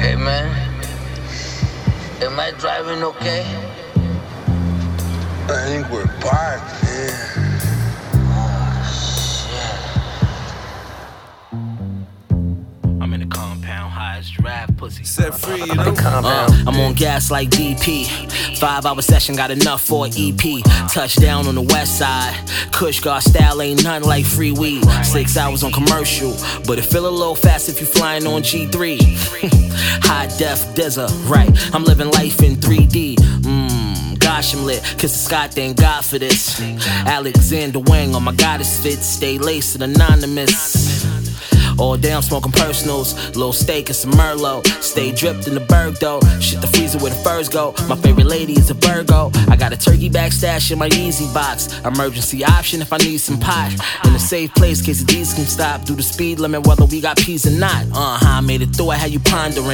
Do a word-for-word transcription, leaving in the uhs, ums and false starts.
Hey man, am I driving okay? I think we're parked, man. I'm in the compound, high as giraffe pussy. Set free, you know. Uh, I'm on gas like D P. Five hour session, got enough for an E P. Touchdown on the west side. Kush Guard style ain't nothing like free weed. Six hours on commercial, but it feel a little fast if you flying on G three. High def dizzer, right? I'm living life in three D. Mmm, gosh, I'm lit. Kiss the sky, thank God for this. Alexander Wang on my goddess fit. Stay laced and anonymous. All day I'm smoking personals, little steak and some Merlot. Stay dripped in the Berg though. Shit the freezer where the furs go. My favorite lady is a Virgo. I got a turkey bag stash in my Easy box. Emergency option if I need some pot. In a safe place, case the D's can stop. Do the speed limit whether we got peas or not. Uh-huh, I made it through, I had you pondering.